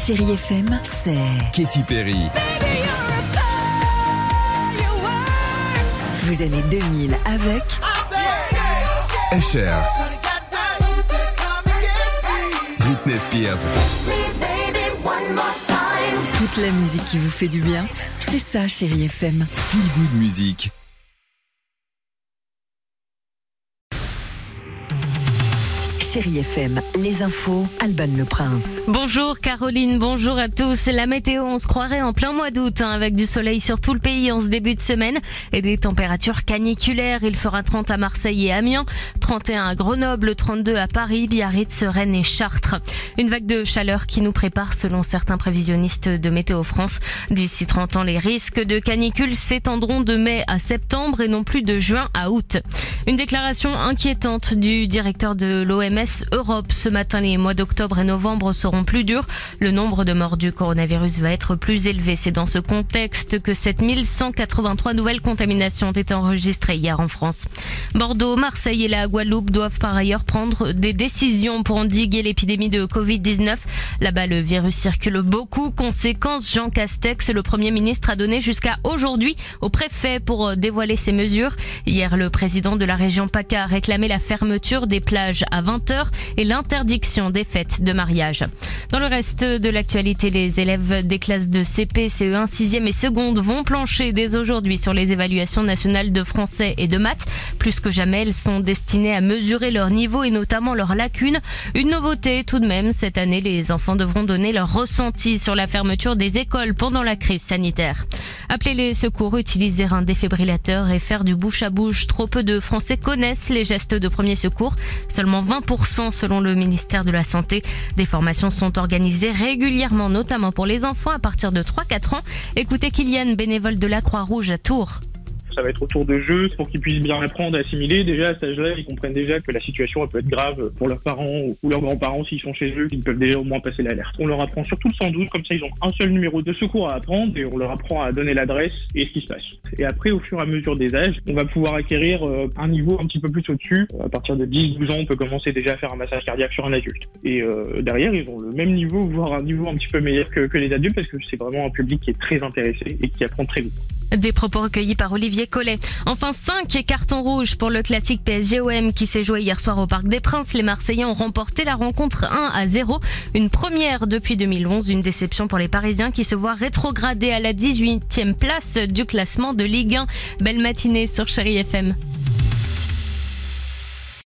Chérie FM, c'est Katy Perry. Vos années 2000 avec Usher. Britney Spears. toute la musique qui vous fait du bien. C'est ça, Chérie FM. Feel Good Music. Chérie FM, les infos, Alban Le Prince. Bonjour Caroline, bonjour à tous. La météo, on se croirait en plein mois d'août, avec du soleil sur tout le pays en ce début de semaine et des températures caniculaires. Il fera 30 à Marseille et Amiens, 31 à Grenoble, 32 à Paris, Biarritz, Rennes et Chartres. Une vague de chaleur qui nous prépare selon certains prévisionnistes de Météo France. D'ici 30 ans, les risques de canicule s'étendront de mai à septembre et non plus de juin à août. Une déclaration inquiétante du directeur de l'OMS Europe. Ce matin, les mois d'octobre et novembre seront plus durs. Le nombre de morts du coronavirus va être plus élevé. C'est dans ce contexte que 7183 nouvelles contaminations ont été enregistrées hier en France. Bordeaux, Marseille et la Guadeloupe doivent par ailleurs prendre des décisions pour endiguer l'épidémie de Covid-19. Là-bas, le virus circule beaucoup. Conséquence, Jean Castex, le Premier ministre, a donné jusqu'à aujourd'hui au préfet pour dévoiler ses mesures. Hier, le président de la région PACA a réclamé la fermeture des plages à 20h et l'interdiction des fêtes de mariage. Dans le reste de l'actualité, les élèves des classes de CP, CE1, 6e et seconde vont plancher dès aujourd'hui sur les évaluations nationales de français et de maths. Plus que jamais, elles sont destinées à mesurer leur niveau et notamment leurs lacunes. Une nouveauté tout de même, cette année, les enfants devront donner leur ressenti sur la fermeture des écoles pendant la crise sanitaire. Appeler les secours, utiliser un défibrillateur et faire du bouche à bouche. Trop peu de Français connaissent les gestes de premier secours. Seulement 20% selon le ministère de la Santé. Des formations sont organisées régulièrement, notamment pour les enfants à partir de 3-4 ans. Écoutez Kylian, bénévole de la Croix-Rouge à Tours. Ça va être autour de jeux pour qu'ils puissent bien apprendre à assimiler. Déjà, à cet âge-là, ils comprennent déjà que la situation elle peut être grave pour leurs parents ou leurs grands-parents s'ils sont chez eux. Ils peuvent déjà au moins passer l'alerte. On leur apprend surtout le 112, comme ça ils ont un seul numéro de secours à apprendre et on leur apprend à donner l'adresse et ce qui se passe. Et après, au fur et à mesure des âges, on va pouvoir acquérir un niveau un petit peu plus au-dessus. À partir de 10-12 ans, on peut commencer déjà à faire un massage cardiaque sur un adulte. Et derrière, ils ont le même niveau, voire un niveau un petit peu meilleur que les adultes parce que c'est vraiment un public qui est très intéressé et qui apprend très vite. Des propos recueillis par Olivier Collet. Enfin, 5 cartons rouges pour le classique PSG-OM qui s'est joué hier soir au Parc des Princes. Les Marseillais ont remporté la rencontre 1-0. Une première depuis 2011. Une déception pour les Parisiens qui se voient rétrogradés à la 18e place du classement de Ligue 1. Belle matinée sur Chérie FM.